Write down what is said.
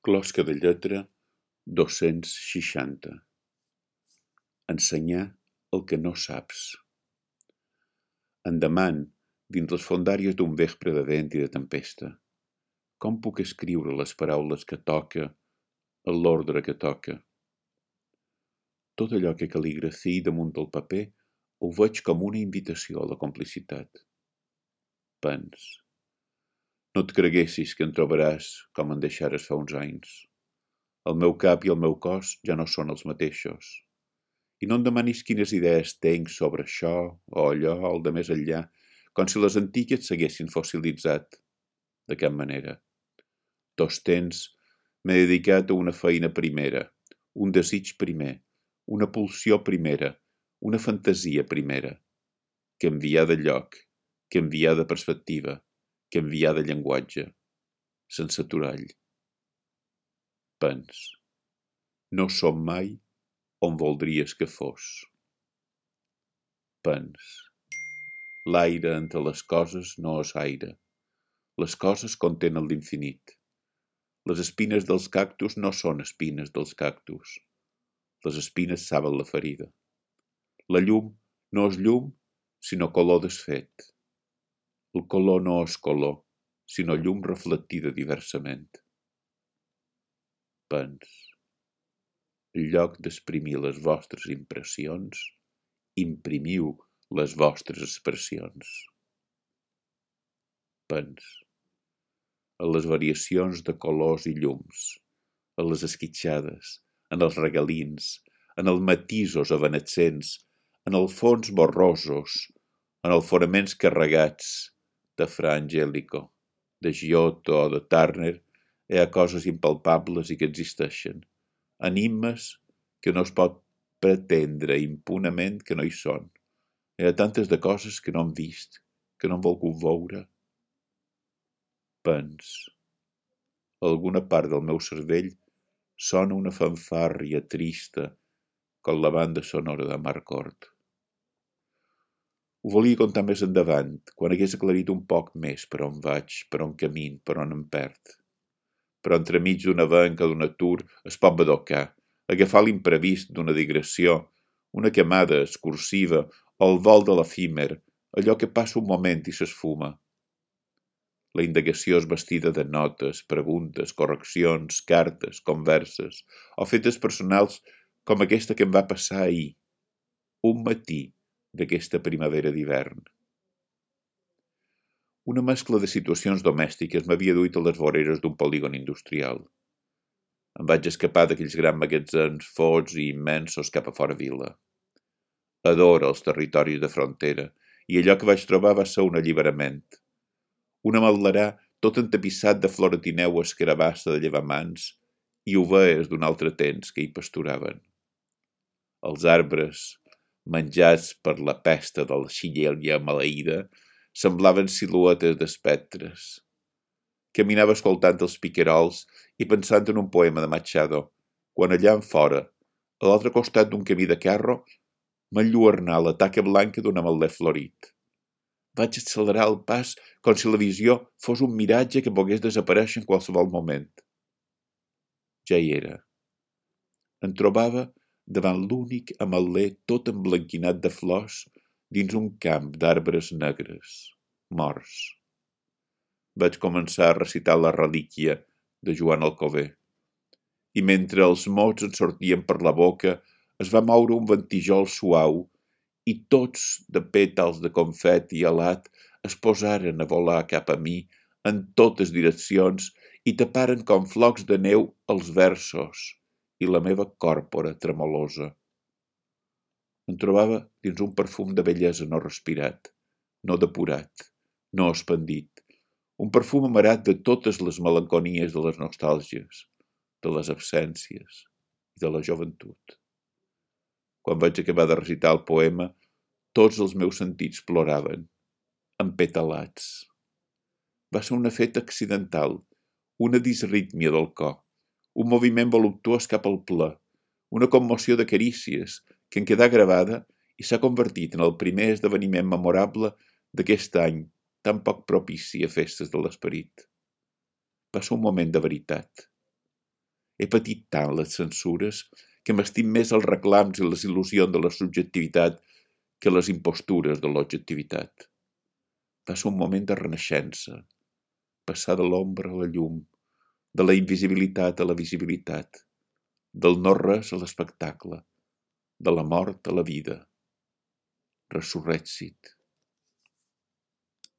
Closca de lletra 260. Ensenyar el que no saps. Endemant, dins les fondàries d'un vespre de vent i de tempesta, com puc escriure les paraules que toca en l'ordre que toca? Tot allò que cal·ligrafiï damunt del paper ho veig com una invitació a la complicitat. Pens. No et creguessis que en trobaràs com en deixares fa uns anys. El meu cap i el meu cos ja no són els mateixos. I no em demanis quines idees tenc sobre això o allò o el de més enllà, com si les antigues s'haguessin fossilitzat. De cap manera. Tots temps m'he dedicat a una feina primera, un desig primer, una pulsió primera, una fantasia primera. Canviar de lloc, canviar de perspectiva, canviar de llenguatge, sense aturall. Pens. No som mai on voldries que fos. Pens. L'aire entre les coses no és aire. Les coses contenen l'infinit. Les espines dels cactus no són espines dels cactus. Les espines saben la ferida. La llum no és llum, sinó color desfet. El color no és color, sinó llum reflectida diversament. Pens. En lloc d'exprimir les vostres impressions, imprimiu les vostres expressions. Pens. En les variacions de colors i llums, en les esquitxades, en els regalins, en els matisos evanescents, en els fons borrosos, en els fonaments carregats de Fra Angelico, de Giotto o de Turner, hi ha coses impalpables i que existeixen, enigmes que no es pot pretendre impunament que no hi són. Hi ha tantes de coses que no hem vist, que no hem volgut veure. Pens. Alguna part del meu cervell sona una fanfàrria trista com la banda sonora de Marcord. Ho volia contar més endavant, quan hagués aclarit un poc més per on vaig, per on camin, per on em perd. Però entremig d'una venca, d'un atur, es pot badocar, agafar l'imprevist d'una digressió, una camada excursiva o el vol de l'efímer, allò que passa un moment i s'esfuma. La indagació és vestida de notes, preguntes, correccions, cartes, converses o fetes personals com aquesta que em va passar ahir, un matí d'aquesta primavera d'hivern. Una mescla de situacions domèstiques m'havia duit a les voreres d'un polígon industrial. Em vaig escapar d'aquells grans magatzems fots i immensos cap a fora vila. Adoro els territoris de frontera i allò que vaig trobar va ser un alliberament. Un ametlerà tot entapissat de floratineu escarabassa de llevamans i ovelles d'un altre temps que hi pasturaven. Els arbres, menjats per la pesta de la xillèlia maleïda, semblaven siluetes d'espectres. Caminava escoltant els piquerols i pensant en un poema de Machado, quan allà en fora, a l'altre costat d'un camí de carro, m'enlluernà la taca blanca d'un ametler florit. Vaig accelerar el pas com si la visió fos un miratge que pogués desaparèixer en qualsevol moment. Ja hi era. Em trobava davant l'únic ametler tot emblanquinat de flors dins un camp d'arbres negres, morts. Vaig començar a recitar la relíquia de Joan Alcover. I mentre els mots en sortien per la boca, es va moure un ventijol suau i tots de pètals de confeti alat es posaren a volar cap a mi en totes direccions i taparen com flocs de neu els versos i la meva còrpora tremolosa. Em trobava dins un perfum de bellesa no respirat, no depurat, no expandit, un perfum amarat de totes les melanconies de les nostàlgies, de les absències i de la joventut. Quan vaig acabar de recitar el poema, tots els meus sentits ploraven, empetalats. Va ser un fet accidental, una disrítmia del cor, un moviment voluptuós cap al ple, una commoció de carícies que en quedà gravada i s'ha convertit en el primer esdeveniment memorable d'aquest any tan poc propici a festes de l'esperit. Va ser un moment de veritat. He patit tant les censures que m'estim més els reclams i les il·lusions de la subjectivitat que les impostures de l'objectivitat. Va ser un moment de renaixença, passar de l'ombra a la llum, de la invisibilitat a la visibilitat, del no-res a l'espectacle, de la mort a la vida. Resurrexit.